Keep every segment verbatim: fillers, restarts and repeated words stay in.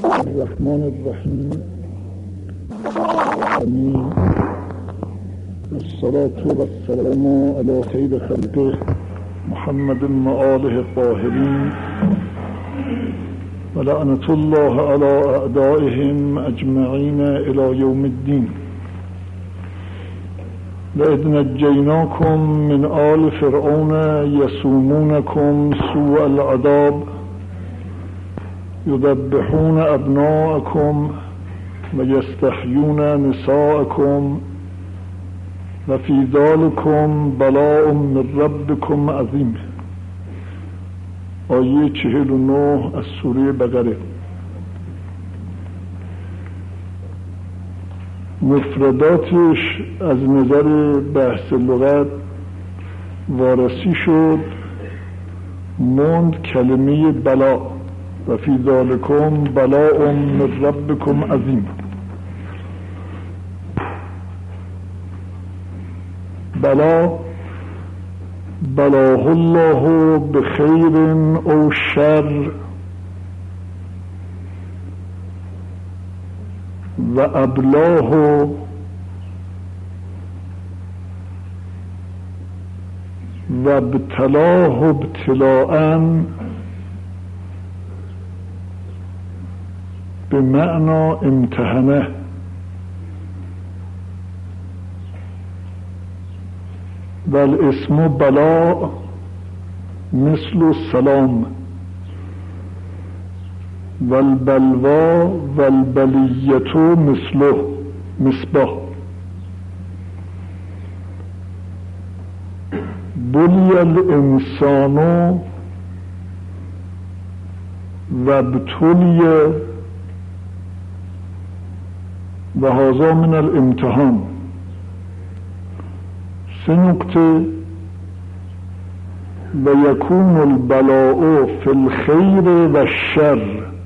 الرحمن الرحیم. آمین. الصلاة والسلام علی خیر خلقه محمد و آله الطاهرین و لعنة الله علی اعدائهم اجمعین الی یوم الدین. وَإِذْ نَجَّيْنَاكُمْ مِنْ آلِ فِرْعَوْنَ يَسُومُونَكُمْ سُوءَ الْعَذَابِ يُذَبِّحُونَ أَبْنَاءَكُمْ وَيَسْتَحْيُونَ نِسَاءَكُمْ وَفِي ذَلِكُمْ بَلَاءٌ مِّن رَّبِّكُمْ عَظِيمٌ. آیه چهل و نه از سوره بقره. مفرداتش از نظر بحث لغت وارسی شد. موند کلمه بلا و فی ذالکم بلاء من ربکم عظیم. بلا بلاه الله بخیر او شر و ابلاه و ابتلاه ابتلاء به معنی امتحنه. و الاسم بلا مثل السلام والبلوا والبلیة مثله مصباح. بلی الانسان و ابتلی و هذا من الامتحان. سه نکته. و یکون البلاء فی الخیر و الشر.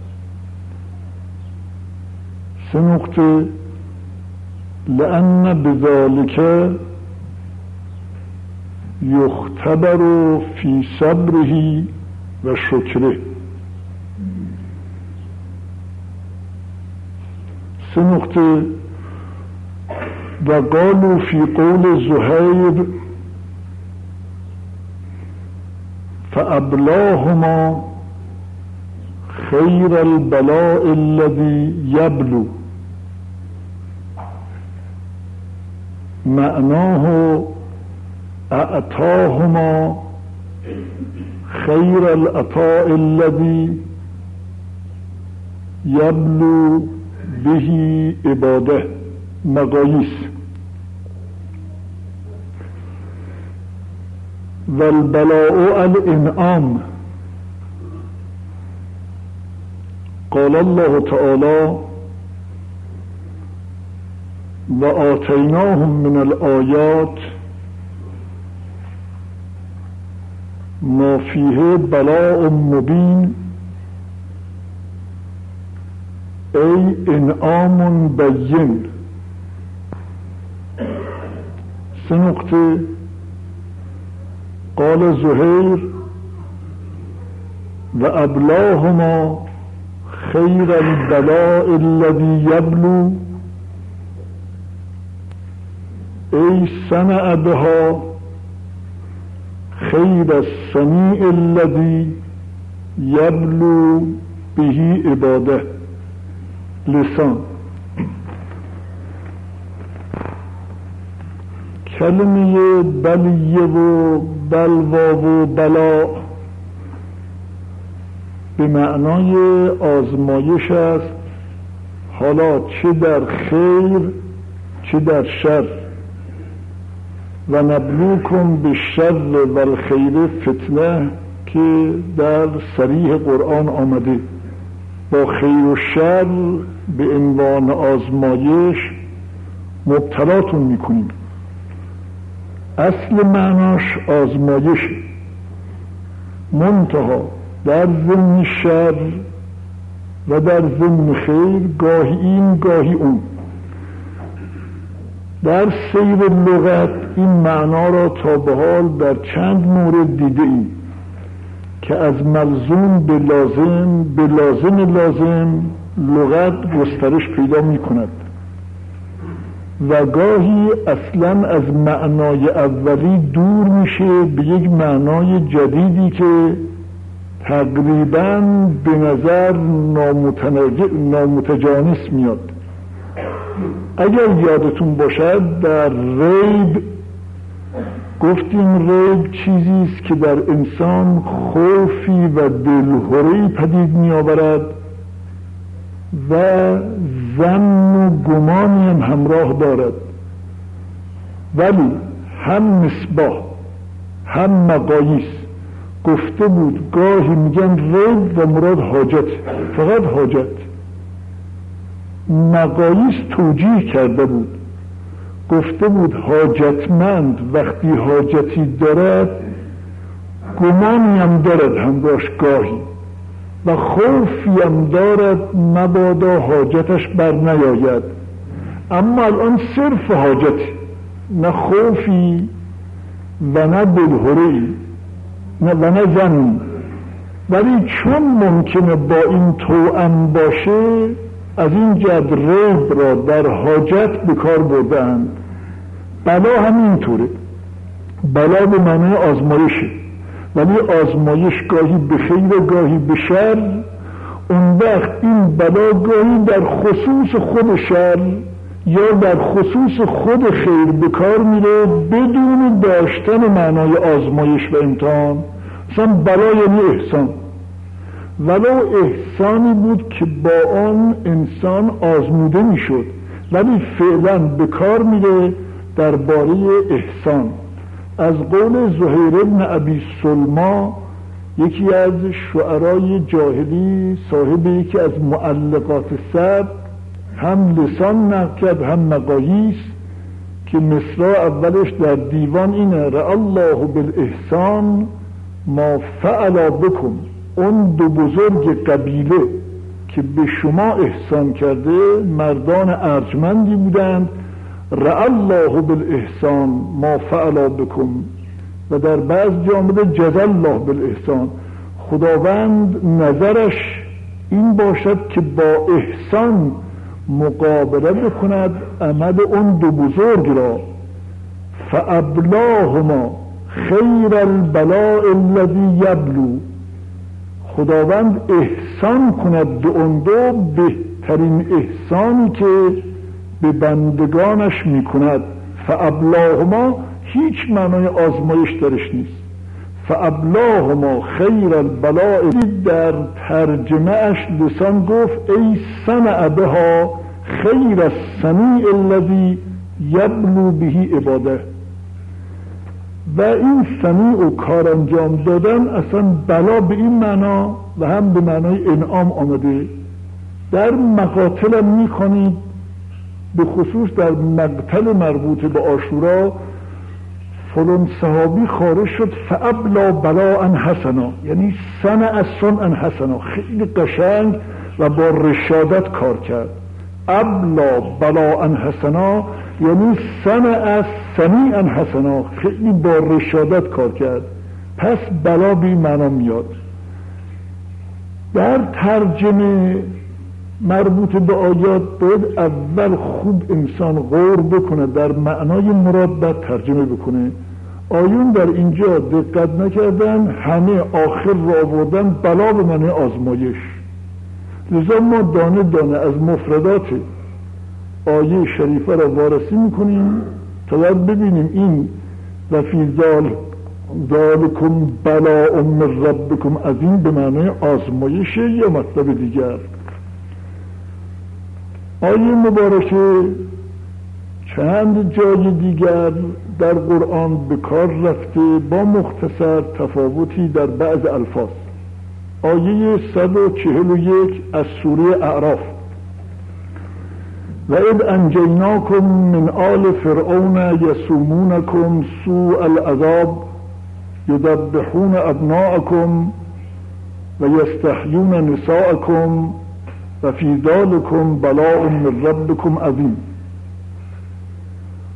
سه نکته. لأن بذلك یختبر فی صبره و شکره. سه نکته. و قالوا فی قول زهیر فأبلاهما خیر البلاء الذي يبلو. معناه اعطاهما خیر العطاء الذي يبلو به عباده. مقاییس. والبلاء الانعام. قال الله تعالى وآتيناهم من الآيات ما فيه بلاء مبين أي انعام بين. سنقطة. قال زهير وأبلاهما خير البلاء الذي يبلو أي صنع بها خير الصنيع الذي يبلو به عباده. لسان. کلمه بلیه و بلوا و بلا به معنای آزمایش است، حالا چه در خیر چه در شر. و نبلوکم بالشر و الخیر فتنه که در صریح قرآن آمده. با خیر و شر به عنوان آزمایش مبتلاتون میکنیم. اصل معناش آزمایش، منتها در ضمن شر و در ضمن خیر گاهی این گاهی اون. در سیر لغت این معنا را تا به حال در چند مورد دیده ایم که از ملزوم به لازم، به لازم لازم لغت گسترش پیدا می کند و گاهی اصلا از معنای اولی دور میشه به یک معنای جدیدی که تقریباً به نظر نامتجانس میاد. اگر یادتون باشد در ریب گفتیم ریب چیزی است که در انسان خوفی و دلهره‌ای پدید می آورد و ظن و گمانی هم همراه دارد، ولی هم مصباح هم مقاییس گفته بود گاهی میگن ریب و مراد حاجت، فقط حاجت. مقاییس توجیه کرده بود، گفته بود حاجتمند وقتی حاجتی دارد گمانی هم دارد همراهش گاهی و خوفی هم دارد مبادا حاجتش بر نیاید. اما الان صرف حاجت، نه خوفی و نه دلهره‌ای نه و نه ظنی، ولی چون ممکنه با این توأم باشه از این جد ریب را در حاجت به کار برده‌اند. بلا همینطوره، بلا به معنی آزمایشه، ولی آزمایش گاهی به خیر و گاهی به شر. اون وقت این بلا گاهی در خصوص خود شر یا در خصوص خود خیر به کار میره بدون داشتن معنای آزمایش و امتحان. مثلا بلا یعنی احسان، ولو احسانی بود که با آن انسان آزموده میشد، ولی فعلا به کار میره درباره احسان. از قول زهیر بن ابی سلما، یکی از شعرای جاهلی صاحب یکی از معلقات سبع، هم لسان نقل کرد هم مقاییس، که مصرع اولش در دیوان اینه: رأى الله بالاحسان ما فعل بکم. اون دو بزرگ قبیله که به شما احسان کرده مردان ارجمندی بودند. رأى الله بالاحسان ما فعل بکم. و در بعض جامعه جزا الله بالاحسان، خداوند نظرش این باشد که با احسان مقابله بکند عمل اون دو بزرگ را. فابلاهما خیر البلاء الذی یبلو. خداوند احسان کند به اون دو بهترین احسانی که به بندگانش میکند. فابلاهما هیچ معنای آزمایش درش نیست. فابلاهما خیر البلاء. در ترجمه اش لسان گفت ای صنع بها خیر الصنیع الذی یبلو بهی عباده. و این صنیع و کار انجام دادن اصلا بلا به این معنا و هم به معنای انعام آمده. در مقاتل هم میخوانید، به خصوص در مقتل مربوط به عاشورا، فلان صحابی خارج شد فابلا بلاء حسنا، یعنی صنع صنعا حسنا، خیلی قشنگ و با رشادت کار کرد. ابلا بلاء حسنا یعنی صنع صنیعا حسنا، خیلی با رشادت کار کرد. پس بلا به این معنا میاد. در ترجمه مربوط به آیات باید اول خوب انسان غور بکنه، در معنای مراد بعد ترجمه بکنه. آیون در اینجا دقت نکردن، همه آخر را آوردن بلا به معنی آزمایش. لذا ما دانه دانه از مفردات آیه شریفه را وارسی میکنیم تا ببینیم این و فی ذالکم بلاء من ربکم از این به معنی آزمایشه یا مطلب دیگر. آیه مبارکه چند جای دیگر در قرآن به کار رفته با مختصر تفاوتی در بعض الفاظ. آیه صد و چهل و یک از سوره اعراف: و اذ انجیناکم من آل فرعون یسومونکم سوء العذاب یذبحون ابناءکم و یستحیون نساءکم و فی ذالکم بلاء من ربکم عظیم.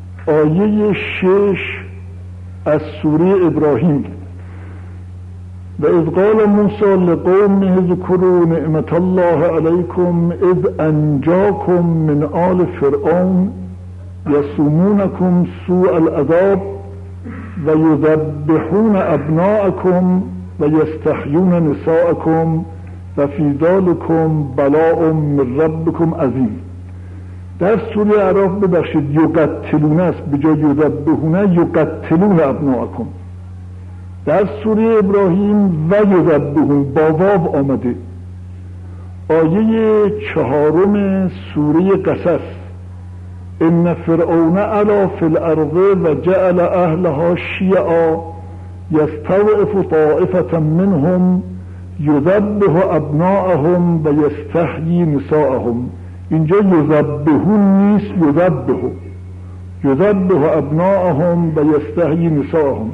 آیه شش از سوره ابراهیم: و اذ قال موسی لقومه اذکروا نعمت الله علیکم اذ انجاکم من آل فرعون یسومونکم سوء العذاب و یذبحون ابناءکم و یستحیون نساءکم و فی ذلکم بلاء من ربکم عظیم. در سوره اعراف ببخشید یقتلون است به جای یذبحون، یقتلون ابناءکم. در سوره ابراهیم و یذبحون با واو آمده. آیه چهارم سوره قصص ان فرعون علا فی الارض و جعل اهلها شیعا یستضعف طائفة منهم یذبح ابناءهم و یستحیی نساءهم. اینجا یذبحون نیست، یذبح یذبح ابناءهم و یستحیی نساءهم.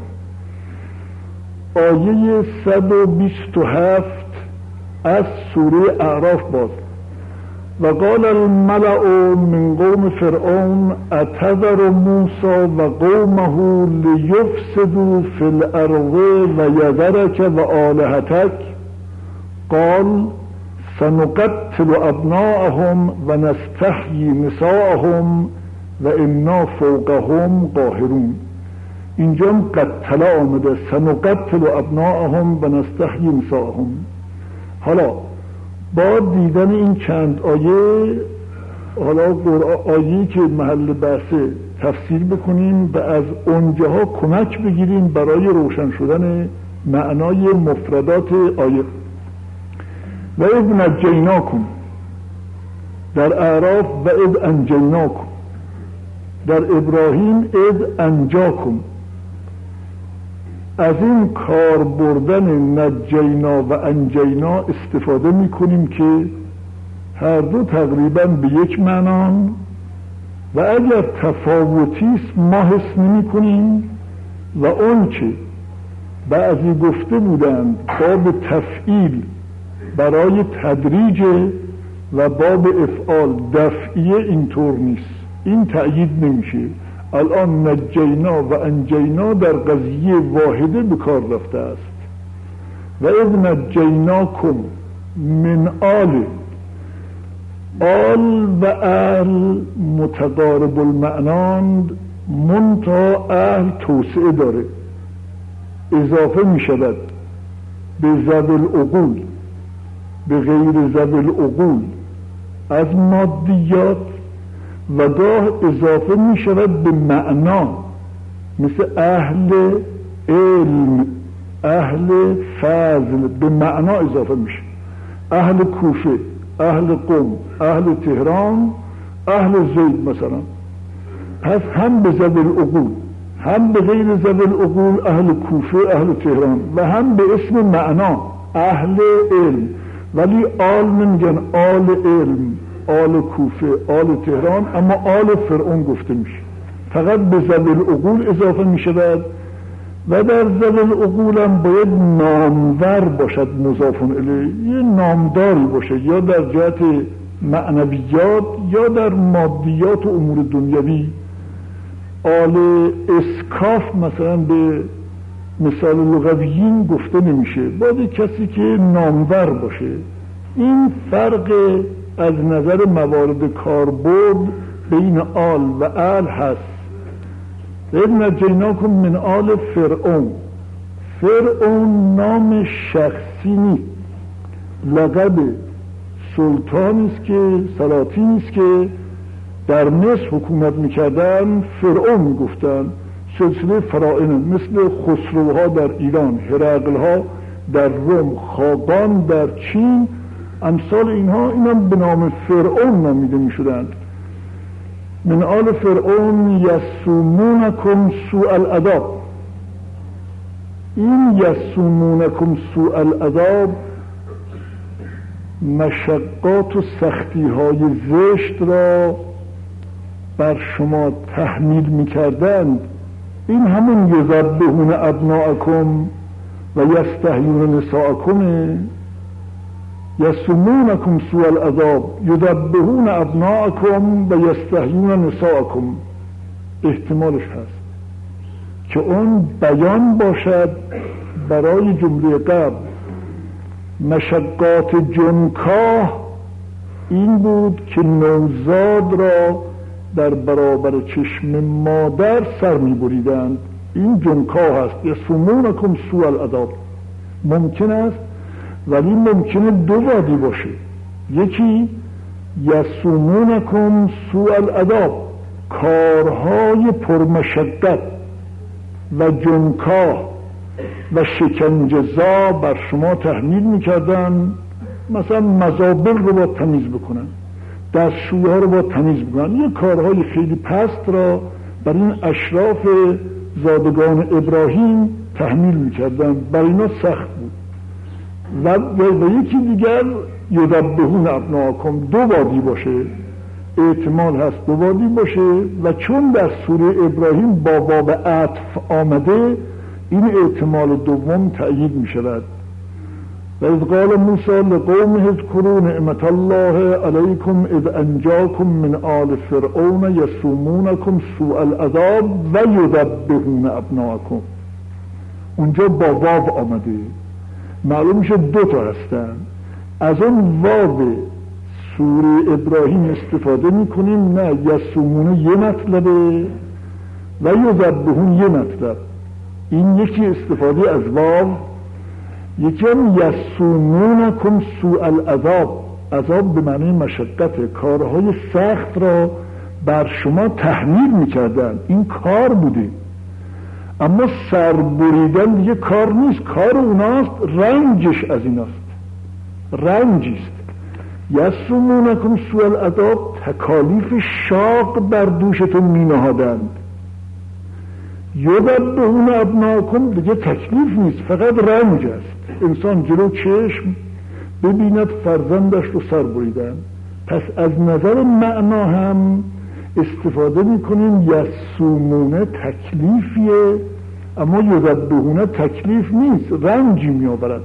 آیه صد و بیست و هفت از سوره اعراف باز و قال الملأ من قوم فرعون اتذر موسی و قومه لیفسدوا فی الارض و یذرک و آلهتک قال سنقتل ابناءهم و نستحیی نساءهم و انا فوقهم قاهرون. اینجا قتل آمده سنقتل ابناءهم و نستحیی نساءهم. حالا با دیدن این چند آیه، حالا آیه‌ای که محل بحثه تفسیر بکنیم و از اونجاها کمک بگیریم برای روشن شدن معنای مفردات آیه. و اذ نجیناکم در اعراف و اذ انجیناکم، در ابراهیم اذ انجاکم. از این کار بردن نجینا و انجینا استفاده میکنیم که هر دو تقریبا به یک معنان و اگر تفاوتی است ما حس نمی کنیم و اون که بعضی گفته بودند باب تفعیل برای تدریج و باب افعال دفعیه اینطور نیست، این تأیید نمیشه. الان نجینا و انجینا در قضیه واحده به کار رفته است. و اذ نجیناکم من آل، آل و اهل متقارب المعناند، منتها اهل توسعه داره، اضافه می شود به ذوی العقول به غیر ذوی العقول از مادیات و گاه اضافه می شود به معنا، مثل اهل علم، اهل فضل، به معنا اضافه میشه. اهل کوفه، اهل قم، اهل تهران، اهل زید مثلا. پس هم به ذوی العقول هم به غیر ذوی العقول، اهل کوفه، اهل تهران، و هم به اسم معنا اهل علم. ولی آل نمیگن آل علم، آل کوفه، آل تهران، اما آل فرعون گفته میشه. فقط به ذوی العقول اضافه میشود و در ذوی العقول هم باید نامور باشد، مضاف الیه، یه نامداری باشه، یا در جهت معنویات یا در مادیات و امور دنیوی. آل اسکاف مثلا به مثال لغویین گفته نمیشه، باید کسی که نامور باشه. این فرق از نظر موارد کاربرد بین آل و آل هست. اذ نجیناکم من آل فرعون. فرعون نام شخصی نیست، لقب سلطانی است که سلاطینی است که در مصر حکومت میکردن، فرعون میگفتن. سلسله فرائنه، مثل خسروها در ایران، هرقلها در روم، خاقان در چین، امثال اینها، اینا به نام فرعون نامیده می شدند. من آل فرعون یسومونکم سوء العذاب. این یسومونکم سوء العذاب مشقات و سختی های زشت را بر شما تحمیل می کردند. این همون یذبحون ابناءکم و یستحیون نساءکم. یسومونکم سوء العذاب یذبحون ابناءکم و یستحیون نساءکم. احتمالش هست که اون بیان باشد برای جمله قبل مشقات جنکاه این بود که نوزاد را در برابر چشم مادر سر می بریدند. این جنکاه است. یسومونکم سوء العذاب ممکن است، ولی ممکنه دو وادی باشه. یکی یسومونکم سوء العذاب، کارهای پرمشقت و جنکاه و شکنجه‌زا بر شما تحمیل میکردن، مثلا مزابل رو با تمیز بکنن، دستشویی ها رو با تمیز بکنن، یه کارهای خیلی پست را بر این اشراف زادگان ابراهیم تحمیل میکردن. برای اینا سخت بود. و, و یکی دیگر یذبحون ابناءکم، دو وادی باشه، احتمال هست دو وادی باشه، و چون در سوره ابراهیم با باب عطف آمده این احتمال دوم تأیید می شود. و اذ قال موسی لقومه اذکروا نعمت الله علیکم اذ انجاکم من آل فرعون یسومونکم سوء العذاب و یذبحون ابناءکم. اونجا با واو آمده، معلوم میشه دو تا هستن. از اون واو سوره ابراهیم استفاده میکنیم، نه یسومون یه مطلبه و یذبحون یه مطلب. این یکی استفاده از واو، یکی هم یسومونکم سوء العذاب، عذاب به معنی مشقت، کارهای سخت را بر شما تحمیل میکردن. این کار بوده، اما سر بریدن دیگه کار نیست، کار اوناست، رنجش از ایناست، رنجیست. یسومونکم سوء العذاب، تکالیف شاق بر دوشتون می نهادند. یذبحون ابناءکم دیگه تکلیف نیست، فقط رنج است. انسان جلو چشم ببیند فرزندش رو سر بریدن. پس از نظر معنا هم استفاده میکنیم یسومونه تکلیفیه، اما یذبحون تکلیف نیست، رنجی میآورد.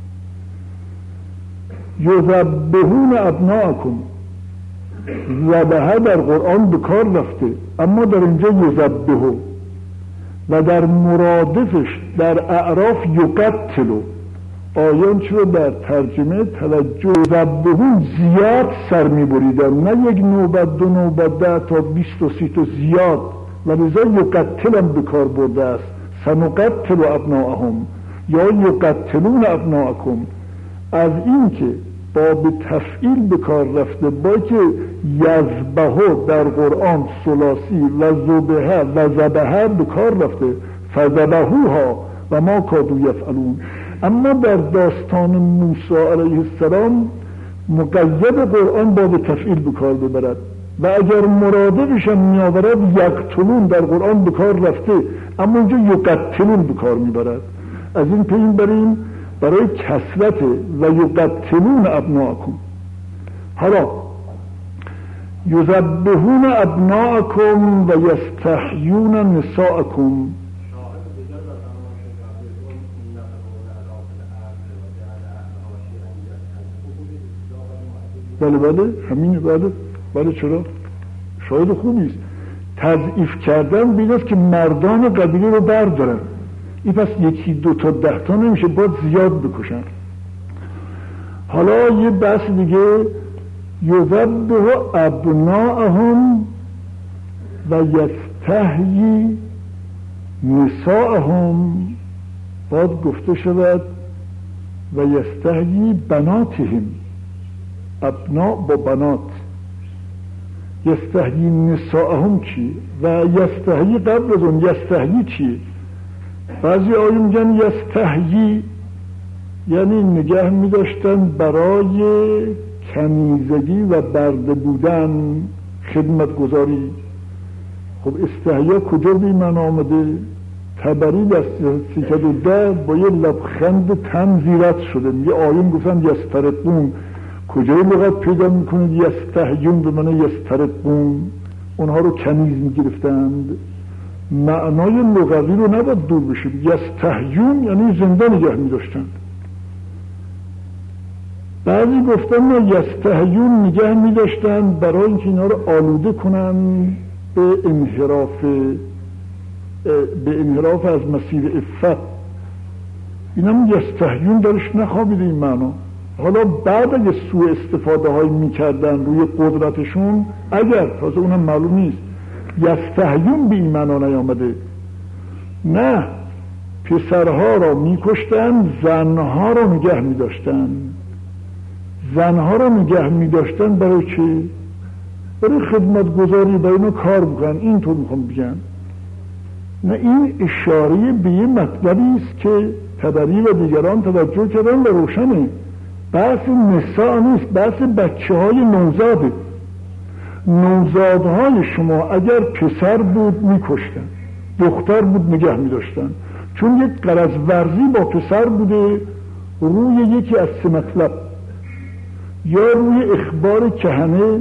یذبحون ابناءکم، ذبح در قرآن به کار رفته، اما در اینجا یذبحو، و در مرادفش در اعراف یقتلو. آیان چرا در ترجمه توجه یذبحون زیاد سر میبریدن، نه یک نوبت دو نوبت ده تا بیست و سی تا زیاد، و لذا یقتل هم به کار برده است. سنقتل ابناءهم یا یقتلون ابناءکم. از این که با به تفعیل به کار رفته، با که یذبحو در قرآن ثلاثی و ذبح و ذبح به کار رفته، فذبحوها و ما کادوا یفعلون. اما در داستان موسی علیه السلام مقید قرآن با به تفعیل به کار ببرد، و اگر مرادفش هم میآورد یقتلون در قرآن به کار رفته، اما اینجا یقتلون به کار میبرد. از این پی بریم برای کثرت و یقتلون ابناءکم. حالا یذبحون ابناءکم و یستحیون نساءکم. بله بله همین، بله بله. چرا؟ شاید خوبی است. تضعیف کردن بین است که مردان قبیله رو بردارن. این پس یکی دو تا ده تا نمیشه، باید زیاد بکشن. حالا یه بحث دیگه، یذبح ابناءهم و یستحیی نساءهم. باید گفته شود و یستحیی بناتهم، ابناء با بنات. یستحیی نساءهم چی؟ و یستحیی قبل از اون یستحیی چی؟ بعضی آیه میگن یستحیی یعنی نگه میداشتن برای کنیزگی و برده بودن، خدمت گذاری. خب استحیا کجا بی من آمده؟ تبری دست سیکد و ده با یه لبخند تن زیرت شده. میگه آیه گفتن یسترقون، کجای لغت پیدا میکنید یستحیون به من یسترقون؟ اونها رو کنیز میگرفتند. معنای لغوی رو نباید دور بشیم. یستحیون یعنی زنده نگه میداشتند. بعضی گفتن نه، یستحیون نگه میداشتند برای اینکه اینا رو آلوده کنن به انحراف به انحراف از مسیر عفت. اینم یستحیون درش نخوابیده این معنا. حالا بعد اگه سوء استفاده های میکردن روی قدرتشون، اگر تازه اونم معلوم نیست، یستحیون به این معنا نیامده. نه، پسرها را میکشتن، زنها را نگه میداشتن. زنها را نگه میداشتن برای چی؟ برای خدمتگذاری، برای اینو کار بکنن. اینطور میخوام بگن. نه، این اشاره به یه مطلبی است که تبری و دیگران توجه کردن و روشنه. بحث نساء نیست، بحث بچه های نوزاده. نوزادهای شما اگر پسر بود میکشتن، دختر بود نگه میداشتن، چون یک غرض ورزی با پسر بوده روی یکی از سه مطلب: یا روی اخبار کهنه،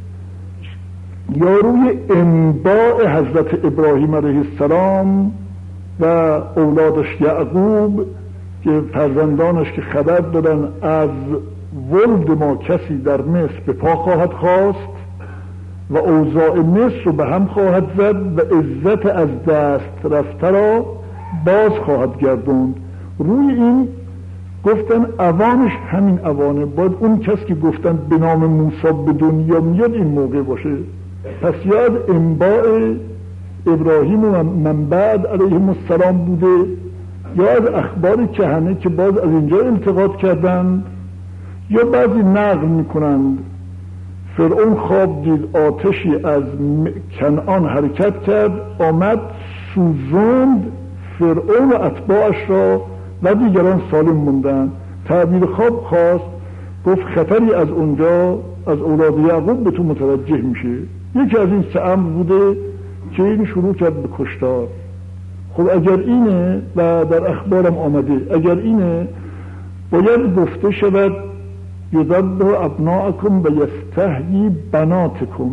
یا روی انباء حضرت ابراهیم علیه السلام و اولادش یعقوب که فرزندانش که خبر دادن از ولد ما کسی در مصر به پا خواهد خواست و اوضاع مصر رو به هم خواهد زد و عزت از دست رفته را باز خواهد گردوند. روی این گفتن اوانش همین اوانه، باید اون کس که گفتن به نام موسی به دنیا میاد این موقع باشه. پس یاد انباء ابراهیم و من بعد علیهم السلام بوده، یا از اخبار کهنه که باز از اینجا التقاط کردن، یا بعضی نقل میکنند فرعون خواب دید آتشی از کنعان حرکت کرد، آمد سوزوند فرعون و اتباعش را و دیگران سالم موندن. تعبیر خواب خواست، گفت خطری از اونجا از اولاد یعقوب به تو متوجه میشه. یکی از این سه امر بوده که این شروع کرد به کشتار. خب اگر اینه و در اخبارم آمده، اگر اینه باید گفته شود یذبح ابناءکم و یستحیی بناتکم.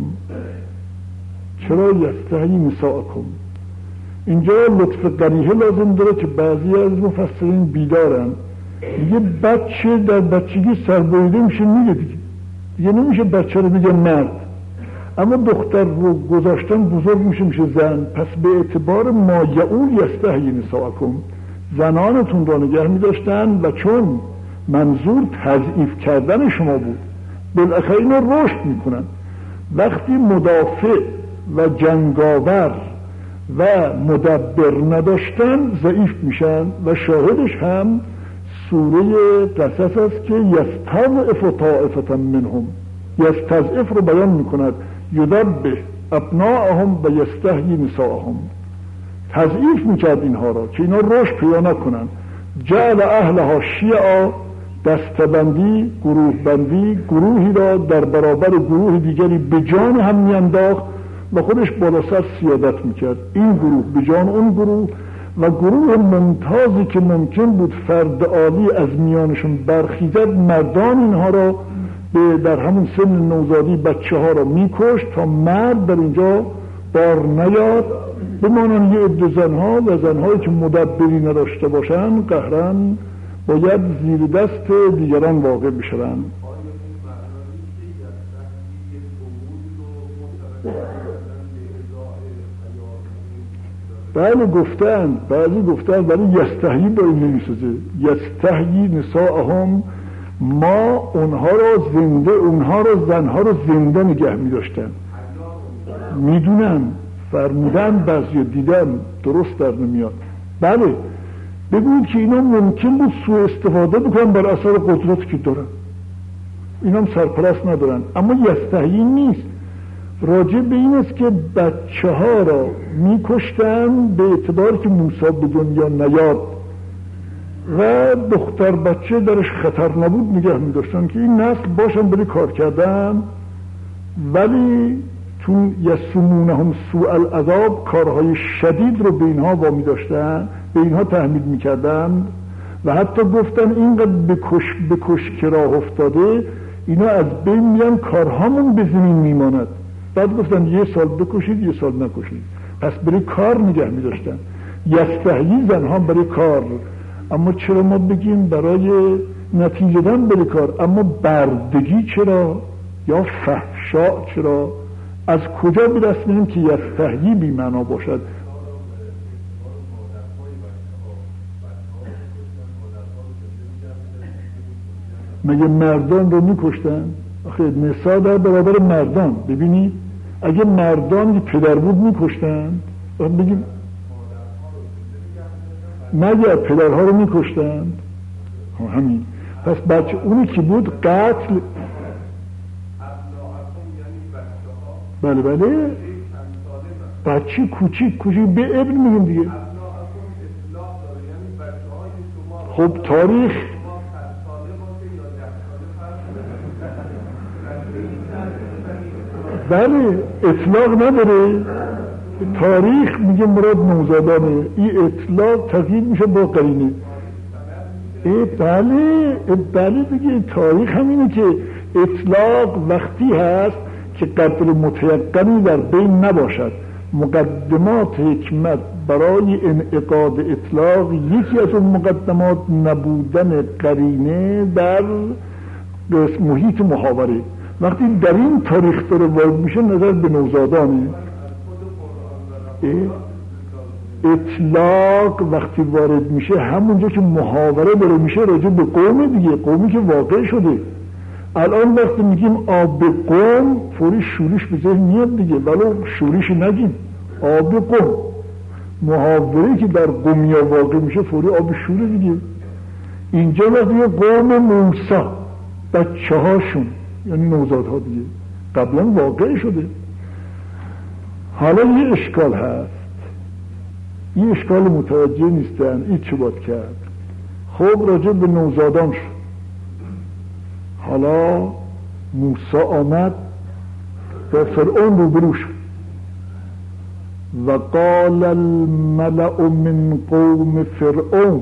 چرا یستحیی نساءکم؟ اینجا لطف قریحه لازم داره که بعضی از مفسرین بیدارن. دیگه بچه در بچگی سربریده میشه میگه دیگه دیگه نمیشه بچه رو بگه مرد، اما دختر رو گذاشتن بزرگ میشه میشه زن. پس به اعتبار ما یعول یستحیی نساءکم، زنانتون را نگه میداشتن و چون منظور تضعیف کردن شما بود بالاخره اینو رشد میکنن. وقتی مدافع و جنگاور و مدبر نداشتن ضعیف میشن و شاهدش هم سوره قصص است که یستضعف طائفة منهم، یستضعف رو بیان میکند، یذبح ابناءهم و یستحیی نساءهم. تضعیف میکرد اینها را که اینا رشد پیدا نکنن. جعل اهلها شیعا، دستبندی، گروه بندی، گروهی را در برابر گروه دیگری به جان هم میانداخت و خودش بالا سر سیادت میکرد. این گروه به جان اون گروه و گروه ممتازی که ممکن بود فرد عالی از میانشون برخیزد، مردان اینها را به در همون سن نوزادی بچه ها را میکشت تا مرد در اینجا بار نیاد. بمانند یه عده زنها و زنهایی که مدبری نداشته باشن قهرن باید زیر دست دیگران واقع بشن. بله گفتن، بعضی گفتن ولی یستحیی با این نمیسازه. یستحیی نساءهم، ما اونها را زنده، اونها را زنها را زنده نگه میداشتن. میدونم فرمودن بعضی دیدم درست در نمیاد. بله بگوید که اینا ممکن بود سوء استفاده بکنن بر اثر قدرت که دارن، اینا هم سرپرست ندارن، اما یستحیی نیست. راجع به این است که بچه ها را میکشتن به اعتبار که موسی به دنیا نیاد و دختر بچه درش خطر نبود نگه میداشتن که این نسل باشن برای کار کردن. ولی چون یسومونهم سوء العذاب، کارهای شدید رو به اینها وامی داشتن، به اینها تحمیل میکردن و حتی گفتن اینقدر بکش بکش که راه افتاده اینا از بین میان، کارهامون به زمین میماند. بعد گفتن یه سال بکشید یه سال نکشید. پس برای کار نگه میداشتن. یستحیی زنها برای کار، اما چرا ما بگیم برای نتیجه دادن برای کار؟ اما بردگی چرا یا فحشا چرا؟ از کجا به دست میاریم که یستحیی بی معنا باشد؟ مگه مردان رو میکشتن؟ آخه نساء در برابر مردان. ببینید اگه مردان پدر بود میکشتن، بگیم مگر پدرها رو میکشتن؟ همین. پس بچه اونی که بود قتل. بله بله بچه کوچیک کوچیک به ابن میگیم دیگه. خب تاریخ بله اطلاق نداره. تاریخ میگه مراد نوزادانه، این اطلاق تقیید میشه با قرینه. ای بله بله دیگه تاریخ همینه که اطلاق وقتی هست که قدر متیقنی در بین نباشد. مقدمات حکمت برای انعقاد اطلاق یکی از اون مقدمات نبودن قرینه در محیط محاوره. وقتی در این تاریخ داره وارد میشه نظر به نوزادانه. اطلاق وقتی وارد میشه همونجا که محاوره داره میشه راجع به قوم دیگه، قومی که واقع شده. الان وقتی میگیم آب قوم فوری شورش به ذهن میاد دیگه، ولو شورش نگیم آب قوم. محاوره که در قومیا واقع میشه فوری آب شوره دیگه. اینجا وقتی قوم موسی بچه هاشون یعنی نوزادها دیگه قبلا واقع شده. حالا یه اشکال هست، این اشکال متوجه نیستن. این چه باید کرد؟ خب راجع به نوزادان شد. حالا موسی آمد با فرعون روبرو شد و قال الملأ من قوم فرعون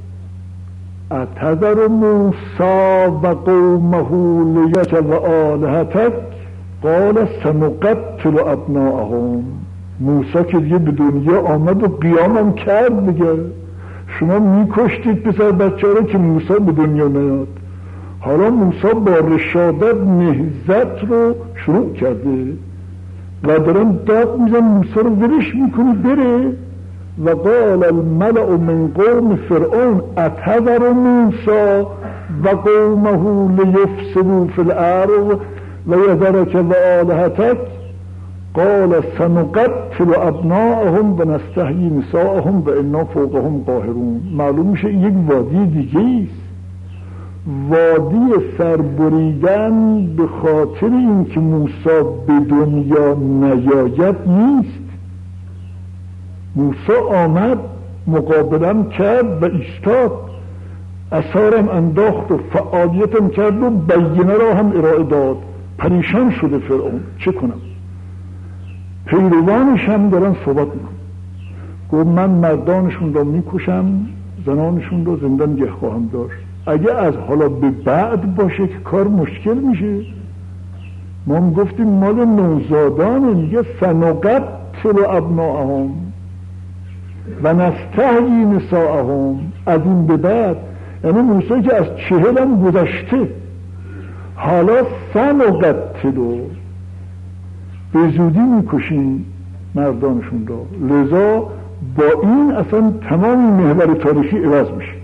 اتذر موسی و قومه لیذر و آلهتک قال سنقتل ابناءهم. موسی که دیگه به دنیا آمد و قیامم کرد دیگه، شما میکشتید پسر بچه رو که موسی به دنیا نیاد. حالا موسی با رشادت نهضت رو شروع کرده و دارن داد میزن موسی رو ولش میکنی بره. و قال الملأ من قوم فرعون اتذر موسی و قومه لیفسدوا فی الارض و یذرک و آلهتک قال سنقتل ابناءهم و نستحیی نساءهم و انا فوقهم قاهرون. معلوم میشه یک وادی دیگه است، وادی سربریدن به خاطر اینکه موسی به دنیا نیاید نیست. موسی آمد مقابلم کرد و ایستاد، اثارم انداخت و فعالیتم کرد و بینه را هم ارائه داد. پریشان شده فرعون، چه کنم؟ پیروانش هم دارن صحبت میکنن. گفت من مردانشون را میکشم، زنانشون را زنده نگه خواهم داشت. اگه از حالا به بعد باشه که کار مشکل میشه. ما هم گفتیم مال نوزادانه، میگه سنقتل ابناءهم و نستحیی نساءهم. از این به بعد یعنی موسی که از چهل هم گذشته، حالا سنقتل به زودی میکشیم مردانشون را. لذا با این اصلا تمام محور تاریخی عوض میشه.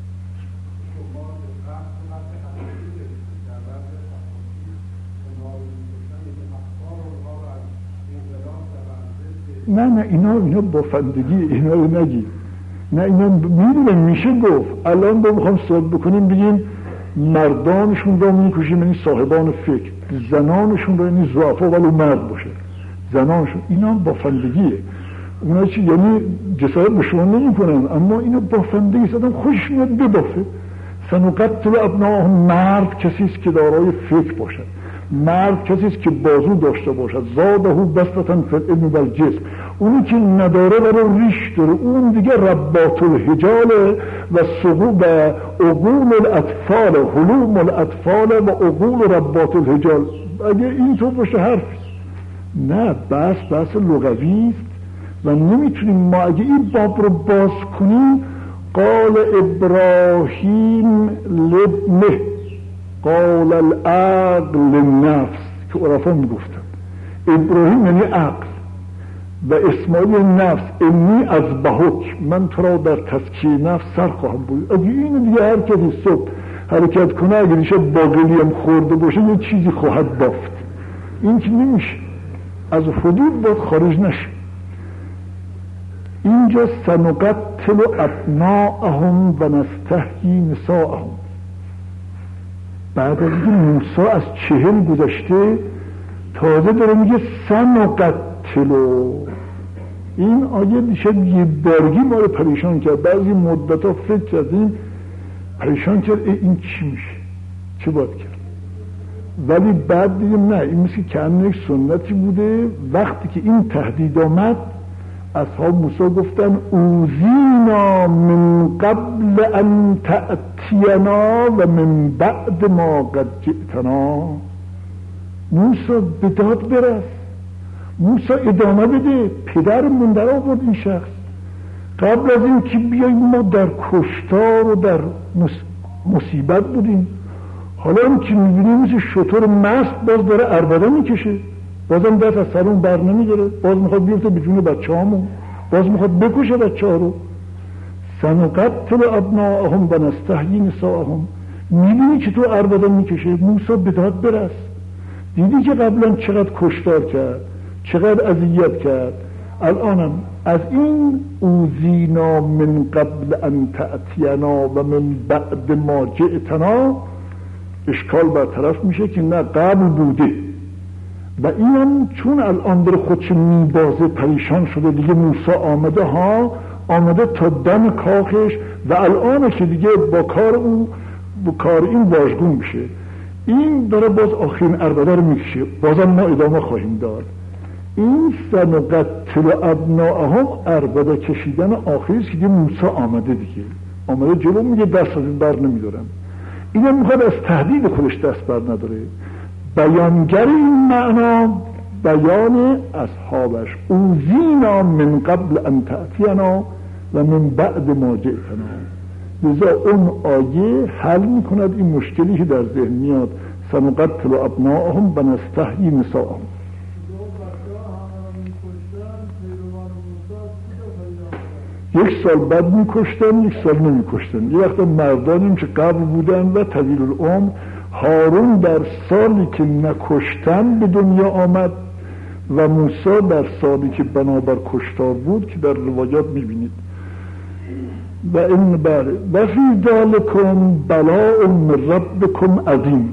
نه نه اینا اینا بافندگی، اینا رو نگی. نه اینا میدونم میشه گفت. الان با بخوام سوال بکنیم بگیم مردانشون را میکشیم یعنی صاحبان فکر، زنانشون را یعنی ضعفا ولو مرد باشه زنانشون، اینا بافندگیه. اونا چی یعنی جسارت به شما نمی کنن، اما اینا بافندگی سادم خوش میاد ببافه. سنقتل ابناءهم، مرد کسیست که دارای فکر باشد، مرد کسیست که بازو داشته باشد، زاده بسطة فی العلم و الجسم. اونی که نداره برای ریش داره، اون دیگه رباط الحجال و سقوب عقول الاطفال، حلوم الاطفال و عقول رباط الحجال. اگه این طور باشه حرف نه، بس بس لغوی است و نمیتونیم ما اگه این باب رو باز کنیم. قال ابراهیم لابنه قال العقل نفس که عرفا میگفتن. ابراهیم یعنی عقل و اسماعیل نفس. انی اذبحک، من تو را در تزکیه نفس سر خواهم بود. اگه این دیگه هر کسی صبح حرکت کنه اگر ایشه باقلی هم خورده باشه یه چیزی خواهد بافت. این که نمیشه، از حدود باید خارج نشه. اینجا سنقتل ابناءهم و نستحیی نساءهم. بعد از اینکه موسی از چهل گذشته تازه داره میگه سنقتلو. این آیه دیشب یه بارگی ما رو پریشان کرد. بعضی مدت ها فکر کردیم پریشان کرد این چی میشه، چه باید کرد؟ ولی بعد دیدیم نه، این مثل که همین یک سنتی بوده. وقتی که این تهدید آمد اصحاب موسی گفتن اوذینا من قبل ان تأتینا و من بعد ما قد جئتنا. موسی به داد برس، موسی ادامه بده، پدرمون در آورد این شخص. قبل از این که بیاییم ما در کشتار و در مصیبت بودیم، حالا هم که میبینیم مثل شطور مست باز داره عربده میکشه، بازم دست از سرون بر نمیگیره، باز میخواد بیفته به جون بچه همون، باز میخواد بکشه بچه ها رو. سنقتل ابناءهم و نستحیی نساءهم. میبینی که تو عربده میکشه، موسی به داد برس. دیدی که قبلا چقدر کشتار کرد، چقدر اذیت کرد. الانم از این اوذینا من قبل ان تأتینا و من بعد ما جئتنا اشکال برطرف میشه که نه قبل بوده و اینم چون الان در خودش میبازه پریشان شده دیگه. موسی آمده ها آمده تا دم کاخش و الان که دیگه با کار اون با کار این واژگون میشه. این داره باز آخرین عربده رو میکشه، بازم ما ادامه خواهیم داد. این سنقتل ابناءهم عربده کشیدن آخریست که دیگه موسی آمده دیگه، آمده جلو میگه دست از این بر نمیدارم. اینم میخواد از تهدید خودش دست بر نداره. بیانگر این معنا بیان اصحابش اوذینا من قبل ان تأتینا و من بعد ما جئتنا. لذا اون آیه حل میکند این مشکلی که در ذهن میاد. سنقتل ابناءهم و نستحیی نساءهم. یک سال بعد میکشتن، یک سال نمیکشتن. یه وقت مردانیم که قبل بودن و طویل العمر. هارون در سالی که نکشتن به دنیا آمد و موسی در سالی که بنابر کشتار بود که در روایات میبینید. و این بله و فی ذالکم بلاء من ربکم عظیم.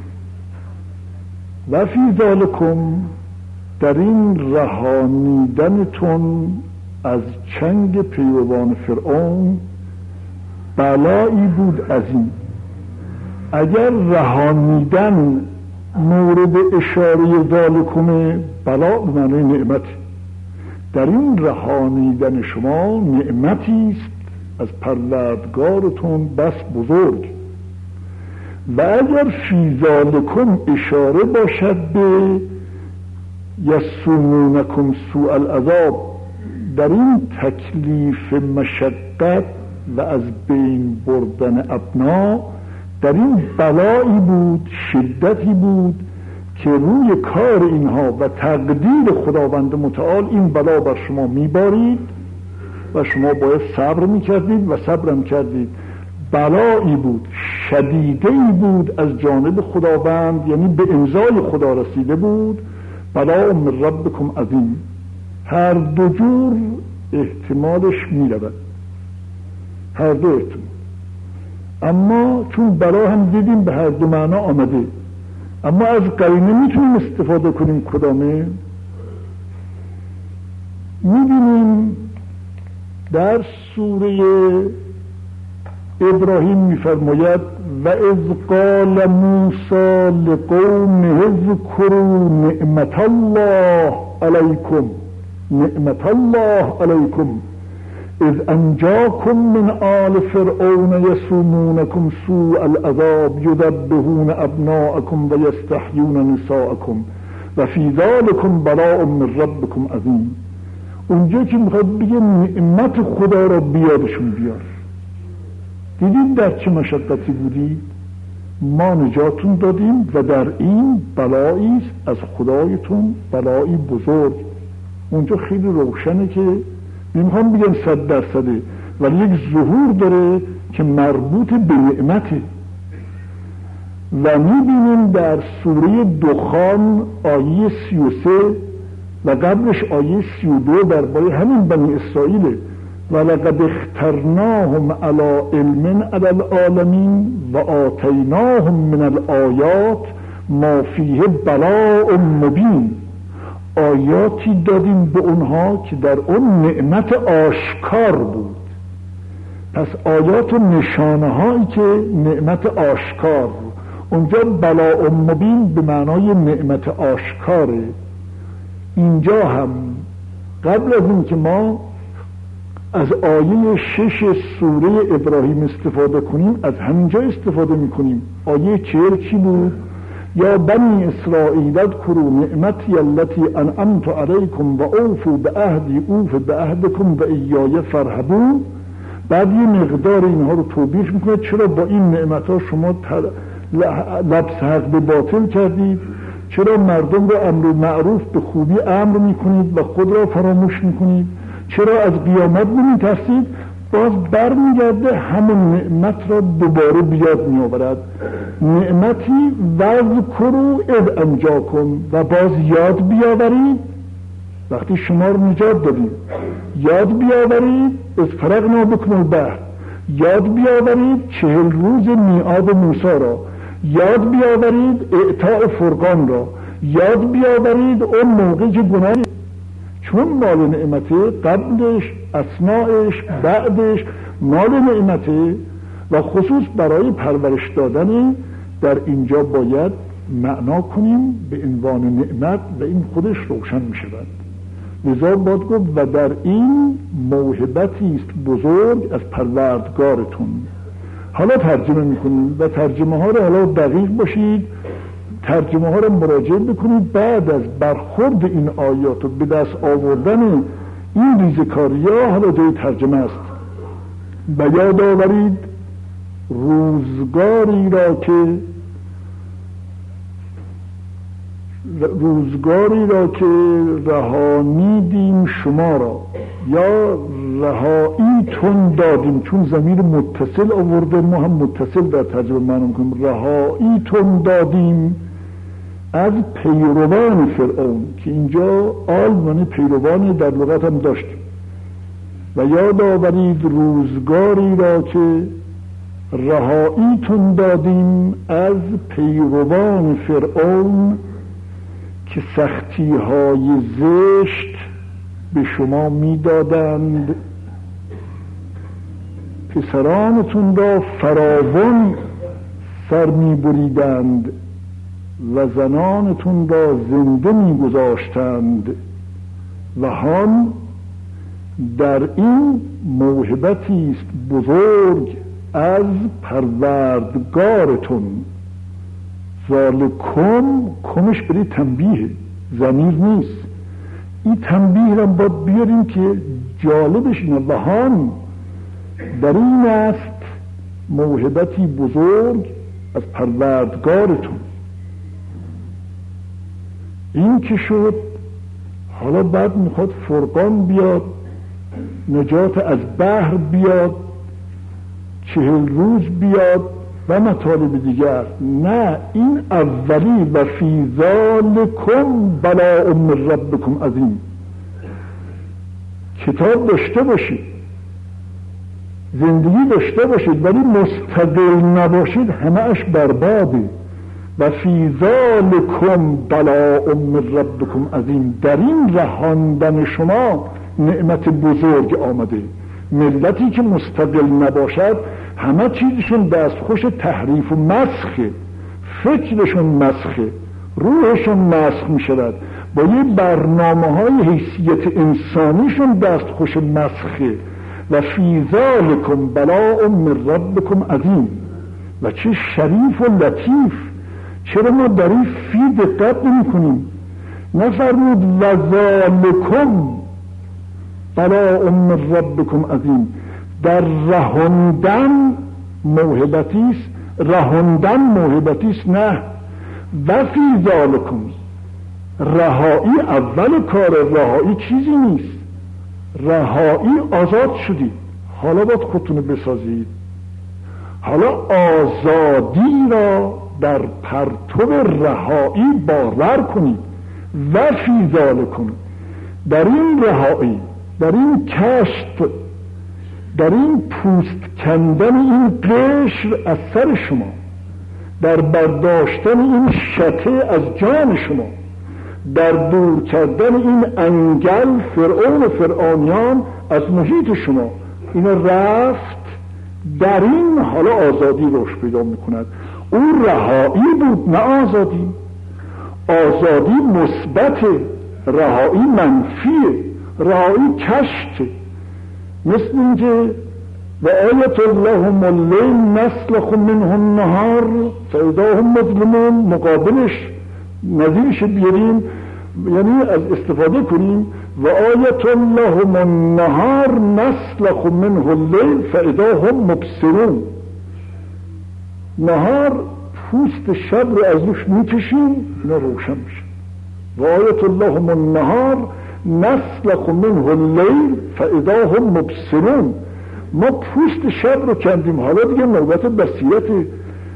و فی ذالکم در این رهانیدنتون از چنگ پیروان فرعون بلایی بود عظیم. اگر رهانیدن مورد اشاره ذالکم بلا به معنی نعمت، در این رهانیدن شما نعمتی است از پروردگارتون بس بزرگ. و اگر فی ذالکم اشاره باشد به یسومونکم سوء العذاب، در این تکلیف مشقت و از بین بردن ابنا، در این بلایی بود، شدتی بود که روی کار اینها و تقدیر خداوند متعال این بلا بر شما میبارید و شما باید صبر میکردید و صبرم کردید. بلایی بود، شدیده‌ای بود از جانب خداوند، یعنی به امضای خدا رسیده بود. بلا من ربکم عظیم. هر دو جور احتمالش میرود، هر دو احتمال. اما چون بلا هم دیدیم به هر دو معنا آمده، اما از قرینه میتونیم استفاده کنیم. کدامه؟ میبینیم در سوره ابراهیم میفرماید و اذ قال موسی لقومه اذکروا نعمت الله علیکم نعمت الله علیکم اذ انجاکم من آل فرعون یسومونکم سوء العذاب یذبحون ابناءکم و یستحیون نساءکم و فی ذالکم بلاء من ربکم عظیم. اونجا که میخواد بگه نعمت خدا را بیادشون بیار. دیدید در چه مشقتی بودید؟ ما نجاتون دادیم و در این بلایی است از خدایتون، بلایی بزرگ. اونجا خیلی روشنه که نمیخوام بگم صد درصده، ولی یک ظهور داره که مربوط به نعمته. و میبینیم در سوره دخان آیه سی و سه و قبلش آیه سی و دو درباره همین بنی اسرائیل و لقد اخترناهم علی علم علی العالمین و آتیناهم من الآیات ما فیه بلاء مبین. آیاتی دادیم به اونها که در اون نعمت آشکار بود. پس آیات و نشانه هایی که نعمت آشکار بود، اونجا بلاء مبین به معنای نعمت آشکاره. اینجا هم قبل از این که ما از آیه شش سوره ابراهیم استفاده کنیم، از همینجا استفاده میکنیم. آیه چهل چی بود؟ یا بنی اسرائیل اذکروا نعمتی التي انعمت علیکم و اوفوا بعهدی اوف بعهدکم و ایای فارهبون. بعد یه مقدار اینها رو توضیح میکنه چرا با این نعمت ها شما لبس حق به باطل کردید، چرا مردم رو امر معروف به خوبی امر میکنید و خود را فراموش میکنید، چرا از قیامت نمیترسید. باز برمیگرده همون نعمت را دوباره بیاد میآورد. نعمتی واذکروا اذ انجاکم، و باز یاد بیاورید وقتی شما رو نجات دادیم، یاد بیاورید اذ فرقنا بکم البحر، یاد بیاورید چهل روز میعاد موسی را، یاد بیاورید اعطاء فرقان را، یاد بیاورید اون موقع که گناه، چون مال نعمته قبلش، اثناءش، بعدش مال نعمته و خصوص برای پرورش دادن در اینجا باید معنا کنیم به عنوان نعمت و این خودش روشن می شود. لذا باید گفت و در این موهبتی است بزرگ از پروردگارتون. حالا ترجمه میکنیم و ترجمه ها رو حالا دقیق باشید، ترجمه ها رو مراجعه بکنید. بعد از برخورد این آیات و به دست آوردن این ریزکاری ها حالا جای ترجمه است. و یاد آورید روزگاری را که روزگاری را که رهانیدیم شما را، یا رهاییتون دادیم، چون ضمیر متصل آورده ما هم متصل در ترجمه معنا کنیم. رهاییتون دادیم از پیروان فرعون، که اینجا آل معنی پیروان در لغت هم داشتیم. و یاد آورید روزگاری را که رهاییتون دادیم از پیروان فرعون که سختی های زشت به شما میدادند، پسرانتون را فراوان سر میبریدند و زنانتون را زنده میگذاشتند. و هم در این موهبتی است بزرگ از پروردگارتون. ذالکم، کمش برای تنبیه، ضمیر نیست. این تنبیه را باید بیاریم که جالبش اینه. و هم در این است موهبتی بزرگ از پروردگارتون. این که شد، حالا بعد میخواد فرقان بیاد، نجات از بحر بیاد، چهل روز بیاد و مطالب دیگر. نه، این اولی و فی ذالکم بلاء من ربکم عظیم. کتاب داشته باشید، زندگی داشته باشید، ولی مستقل نباشید همه اش برباده. و فی ذالکم بلاء من ربکم عظیم. در این رهاندن شما نعمت بزرگ آمده. ملتی که مستقل نباشد همه چیزشون دستخوش تحریف و مسخه، فکرشون مسخه، روحشون مسخ می شود، با یه برنامه های حیثیت انسانیشون دستخوش مسخه. و فی ذالکم بلاء من ربکم عظیم. و چه شریف و لطیف. چرا ما در این فی دقت نمی کنیم؟ نفرمود و ذالکم بلاء من ربکم عظیم. در رهاندن موهبتیست، رهاندن موهبتیست. نه، و فی ذالکم، رهایی اول کار. رهایی چیزی نیست. رهایی آزاد شدید، حالا باید خودتون بسازید. حالا آزادی را در پرتو رهایی باور کنید. و فی ذالکم، در این رهایی، در این کشف، در این پوست کندن این قشر از سر شما، در برداشتن این شته از جان شما، در دور کردن این انگل فرعون و فرعونیان از محیط شما، این رفت. در این حالا آزادی رشد پیدا میکند. اون رهایی بود نه آزادی. آزادی مثبت، رهایی منفیه، رهایی کشته. مثل اینکه و آیت اللهم اللیل نسلخ منه النهار فاذا هم مظلمون، مقابلش نظیرش بیاریم، یعنی از استفاده کنیم و آیت اللهم النهار نسلخ منه اللیل فاذا هم مبصرون. نهار پوست شب رو از روش میکشیم اینا روشن میشه. و آیت اللهم النهار نسلخ منه اللیل فاذا هم مبصرون. ما پوست شب رو کندیم، حالا دیگه نوبت بصیرت.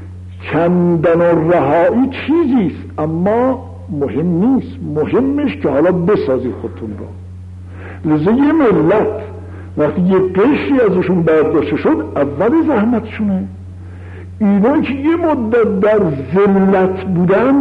کندن و رهایی چیزیست اما مهم نیست، مهمش که حالا بسازی خودتون رو. لذا یه ملت وقتی یه قشری ازشون برداشته شد اول زحمتشونه. اینا که یه مدت در ذلت بودن،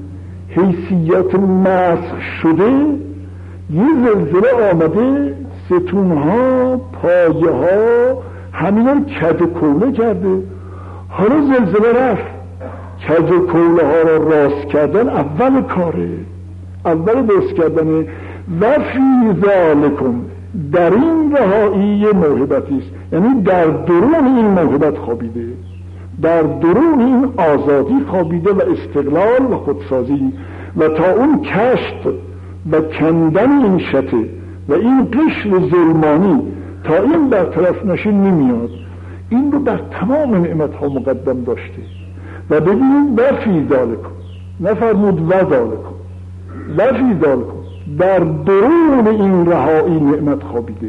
حیثیت مسخ شده، یه زلزله آمده، ستونها، پایه ها همینا رو کج و کوله کرده. حالا زلزله رفت، کج و کوله ها رو راست کردن اول کاره، اول درست کردنه. و فی ذالکم، در این رهایی یه موهبتی است، یعنی در درون این موهبت خوابیده، در درون این آزادی خوابیده و استقلال و خودسازی. و تا اون کشف و کندن این شته و این قشر ظلمانی تا این برطرف نشه نمیاد. این رو در تمام نعمت ها مقدم داشته. و ببینید و فی ذالکم، نفرمود و ذالکم، و فی ذالکم، در درون این رهایی نعمت خوابیده.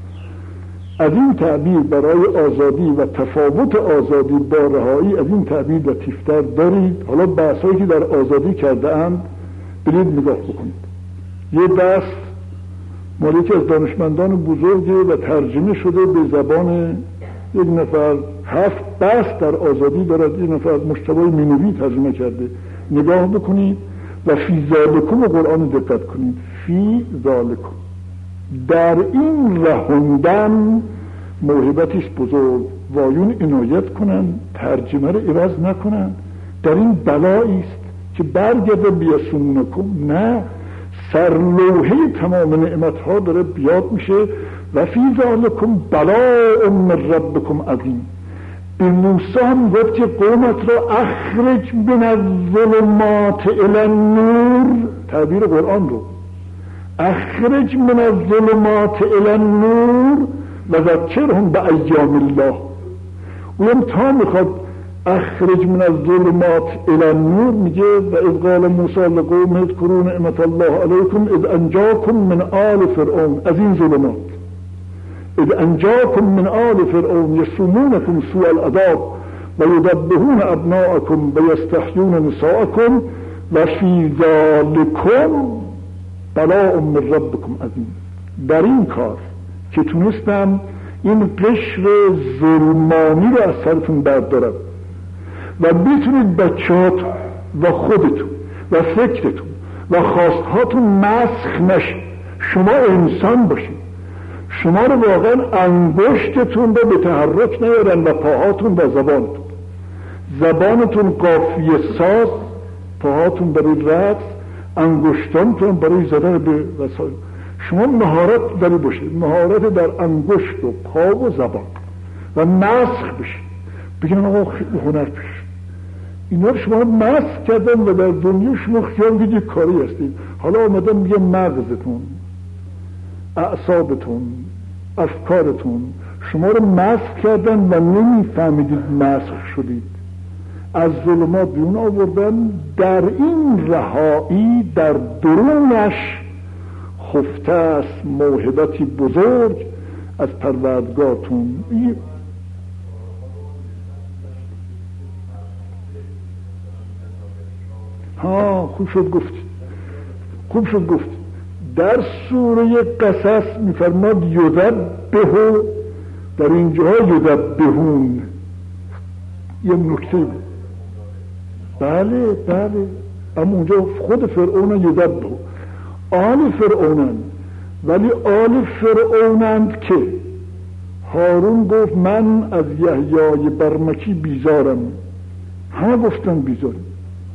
از این تعبیر برای آزادی و تفاوت آزادی با رهایی از این تعبیر لطیفتر دارید. حالا بحثایی که در آزادی کرده اند برید نگاه بکنید. یه بحث مال یکی از دانشمندان بزرگه و ترجمه شده به زبان یک نفر. هفت بحث در آزادی دارد، یک نفر مجتبی مینوی ترجمه کرده. نگاه بکنید. و فی ذالکم قرآن دقت کنید. فی ذالکم، در این رهوندن موهبتیست بزرگ. وایون عنایت کنن، ترجمه رو عوض نکنن. در این بلاییست که برگرده بیاسونکم، نه، سرلوحه تمام نعمت ها داره بیاد میشه. و فی ذالکم بلاء من ربکم عظیم. به موسی هم گفت که قومت را اخرج من الظلمات الی النور، تعبیر قرآن رو، اخرج من الظلمات الی النور و ذکرهم بایام الله. اونم تا میخواد اخرج من الظلمات الی النور میگه و اذ قال موسی لقومه اذکروا نعمت الله علیکم اذ انجاکم من آل فرعون. از این ظلمات اذ انجاکم من آل فرعون یسومونکم سوء العذاب و یذبحون ابناءکم و یستحیون نساءکم و فی ذالکم بلاء من ربکم عظیم. در این کار که تونستم این قشر ظلمانی رو از سرتون بردارم و بتونید بچه‌هاتون و خودتون و فکرتون و خواستهاتون مسخ نشه، شما انسان باشید، شما رو واقعا انگشتتون رو به تحرک نیارن و پاهاتون و زبانتون، زبانتون قافیه ساز، پاهاتون برای رقص، انگشتانتون برای زدن به وسایل. شما مهارت داری باشید، مهارت در انگشت و پا و زبان و مسخ بشید. بگن آقا خیلی هنر پیش اینا رو شما مسخ کردن و در دنیا شما خیال دیگه کاری هستید. حالا آمدن میگه مغزتون، اعصابتون، افکارتون شما رو مسخ کردن و نمیفهمیدید مسخ شدید، از ظلمات بیرون آوردن. در این رهایی در درونش خفته است موهبتی بزرگ از پروردگارتون. ها خوب شد گفت خوب شد گفت در سوره قصص میفرماد یذبح، در اینجا یذبحون. یه نکته بود. بله بله، اما اونجا خود فرعون یذبح، آل فرعونند، ولی آل فرعونند که هارون گفت من از یحیای برمکی بیزارم، همه گفتن بیزاریم.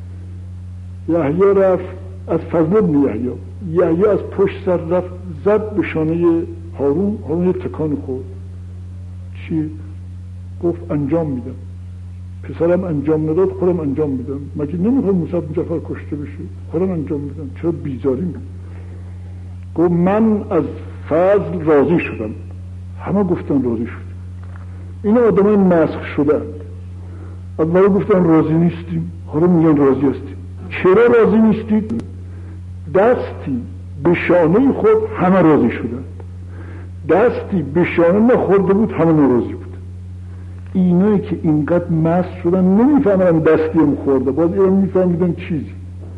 یحیی رفت از فضل ابن یحیی، یحیی از پشت سر رفت زد به شانه هارون، هارون یه تکان خورد. چی؟ گفت انجام میدم، پسرم انجام نداد خودم انجام میدم. مگه نمیخواد موسی بن جعفر کشته بشه؟ خودم انجام میدم، چرا بیزاری میدم؟ گفت من از فضل راضی شدم، همه گفتن راضی شد. این آدمای مسخ شدند. اول گفتن راضی نیستیم، حالا میگن راضی هستیم. چرا راضی نیستید؟ دستی به شانه خود همه راضی شدند، دستی به شانه نخورده بود همه ناراضی بود. اینایی که اینقدر مست شدن نمیفهمن دستی هم خورده، باز اینا میفهمیدن چیزی.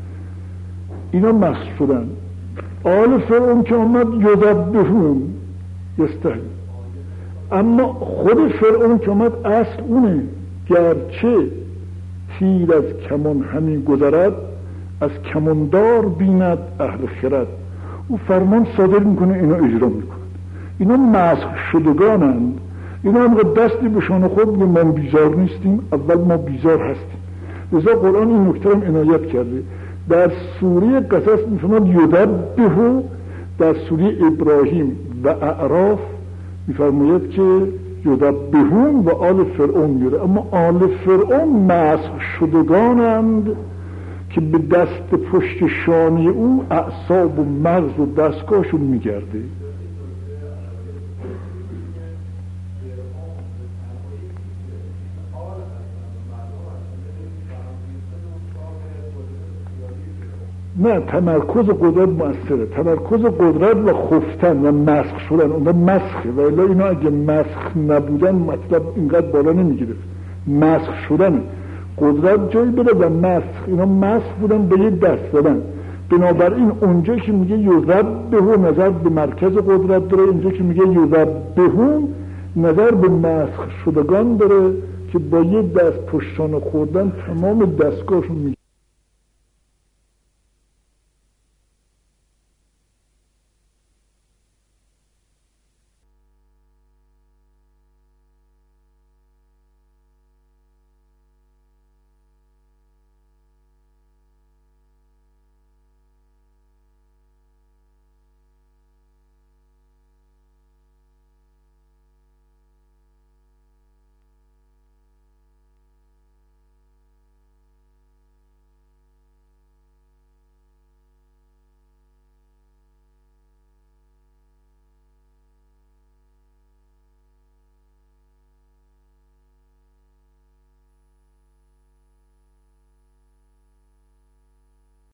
اینا مست شدن. آل فرعون که آمد یذبحون یستحی، اما خود فرعون که آمد اصل اونه، گرچه تیر از کمان همین گذرد، از کماندار بیند اهل خرد. او فرمان صادر میکنه، اینا اجرا میکنن. اینا مسخ شدگانند. اینا هم دستی به شانه خود میگه ما بیزار نیستیم، اول ما بیزار هستیم. لذا قرآن این نکته هم عنایت کرده. در سوره قصص میفرماد یذبح، در سوره ابراهیم و اعراف میفرماید که یذبحون و آل فرعون میره. اما آل فرعون مسخ شدگانند که به دست پشت شانه او اعصاب و مغز و دستگاهشون میگرده. نه، تمرکز قدرت مؤثره. تمرکز قدرت و خفتن و مسخ شدن اونها مسخه، و الا اینا اگه مسخ نبودن مطلب اینقدر بالا نمیگرفت. مسخ شدن قدرت جایی بره و مسخ، اینا مسخ بودن به یه دست دادن. بنابراین اونجا که میگه یذبح نظر به مرکز قدرت داره، اینجا که میگه یذبحون نظر به مسخ شدگان داره که با یه دست پشتانه خوردن تمام دستگاهشون میگه.